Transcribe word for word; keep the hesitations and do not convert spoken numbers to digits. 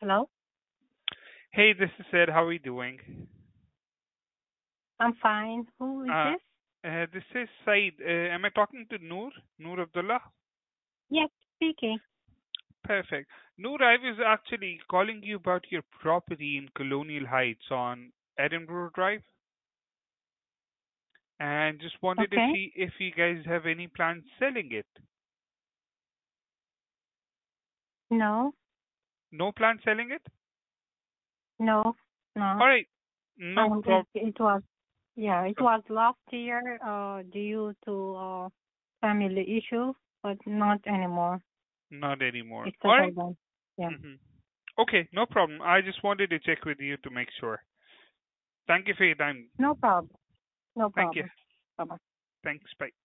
Hello? Hey, this is Ed. How are you doing? I'm fine. Who is Uh, this? uh, this is Said. Uh, am I talking to Noor? Noor Abdullah? Yes, speaking. Perfect. Noor, I was actually calling you about your property in Colonial Heights on Edinburgh Drive, and just wanted to Okay. see if you guys have any plans selling it. No, No plans selling it? no, no. All right. No Um, it problem. it was yeah, it was last year uh due to uh family issue, but not anymore. Not anymore. It's All settled right. down. Yeah, Mm-hmm. Okay, no problem. I just wanted to check with you to make sure. Thank you for your time. no problem. No Thank you. problem. Bye bye. Thanks. Bye.